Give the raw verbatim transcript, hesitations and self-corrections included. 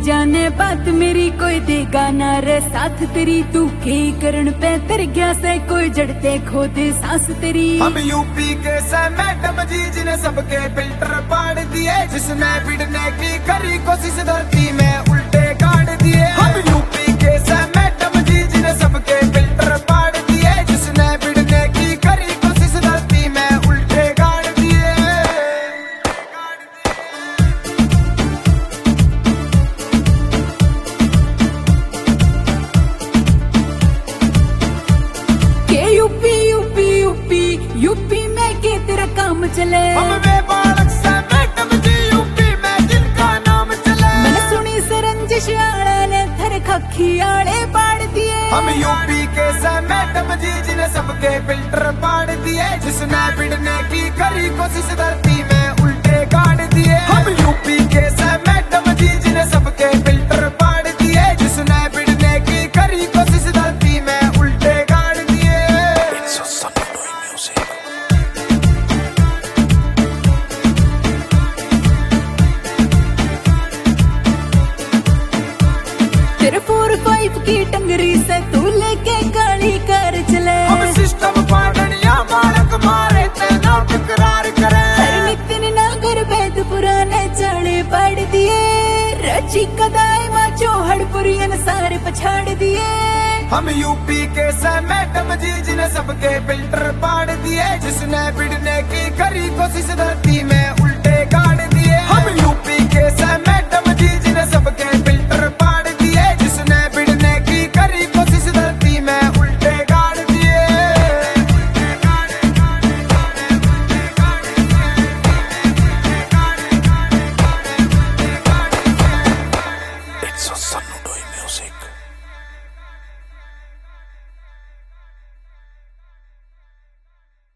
जाने बात मेरी कोई देगा ना रे साथ तेरी, तू के करण पे तर गया से कोई जड़ते खोदे सांस तेरी। हम यूपी के से मैडम जी जिन्हें सबके फिल्टर पाड़ दिए, जिसने बिड़ने की करी कोशिश धरती में उल्टे गाड़ दिए। हम यूपी के से मैडम जी जिन्हें सबके फिल्टर पाड़ दिए, जिसने बिड़ने की करी कोशिश धरती में उल्टे गाड़ दिए। के यूपी यूपी यूपी यूपी में के तेरा काम चले। हम वे बालक से मैडम जी यूपी में जिनका नाम चले। मैंने सुनी से रंजिश आले ने थर खखी आले पाड़ दिए। हम यूपी के से मैडम जी जिन्हें सबके फिल्टर पाड़ दिए, जिसने बिड़ने की करी कोशिश धरती में उल्टे गाड़ दिए। हम यूपी के से मैडम जी जिन्हें सबके फिल्टर पाड़ दिए, जिसने बिड़ने की करी कोशिश धरती में उल्टे गाड़ दिए। तेरे फोर फाइव की टंगरी से तू लेके गाड़ी कर चले। हम सिस्टम पाड़निया मारक मारे तेना टकरार करे। हर नितिन नागर वेद पुराने चढ़े पड़ दिए, रची कदाई माचो हड़पुरियन सारे पछाड़ दिए। हम यूपी के से मैडम जी जिन्हें सबके फिल्टर पाड़ दिए, जिसने बिड़ने की करी कोशिश धरती में